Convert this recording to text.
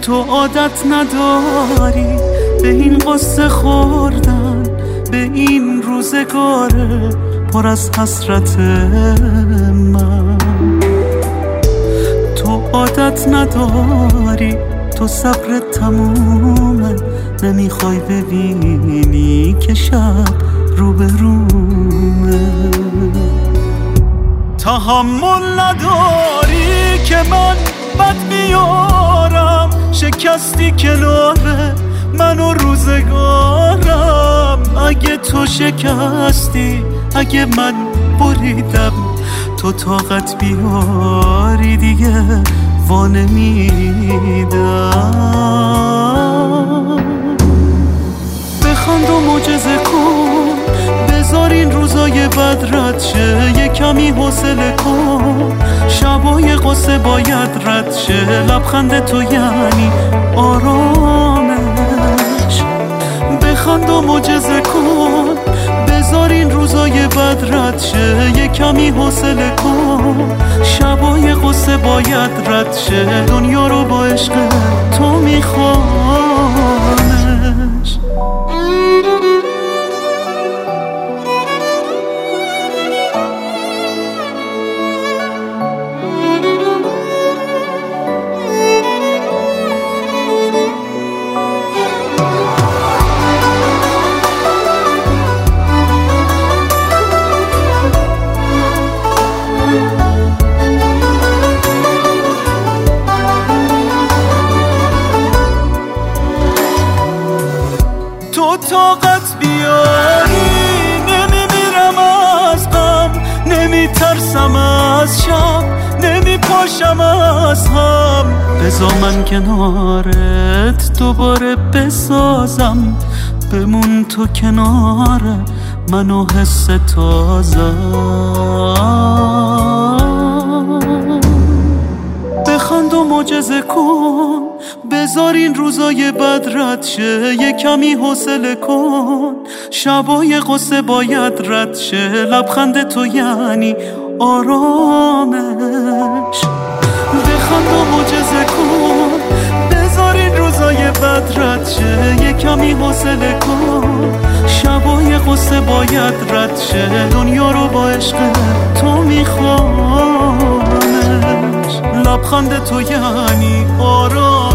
تو عادت نداری به این قصه خوردن، به این روزگار پر از حسرت من. تو عادت نداری، تو صبرت تمومه، نمیخوای ببینی که شب روبرومه. تحمل نداری که من بد بیارم، شکستی کنار من و روزگارم. اگه تو شکستی، اگه من بریدم، تو طاقت بیاری دیگه وانمیدم. بخند و معجزه کن، بذار این روزای بد رد شه، یه کمی حوصله کن، شبای قصه باید رد شه. لبخند تو یعنی آرامش. بخند و معجزه کن، بذار این روزای بد رد شه، یه کمی حوصله کن، شبای قصه باید رد شه. دنیا رو با عشق تو میخوانش. تو طاقت بیاری، نمیمیرم از غم، نمیترسم از شب، نمیپاشم از هم. بذار من کنارت دوباره بسازم، بمون تو کنار من و حس تازم. بخند و معجزه کن، بذار این روزای بد رد شه، یه کمی حوصله کن، شبای قصه باید رد شه. لبخند تو یعنی آرامش. بخند و معجزه کن، بذار این روزای بد رد شه، یه کمی حوصله کن، شبای قصه باید رد شه. دنیا رو با عشق تو میخوانش. لبخند تو یعنی آرامش.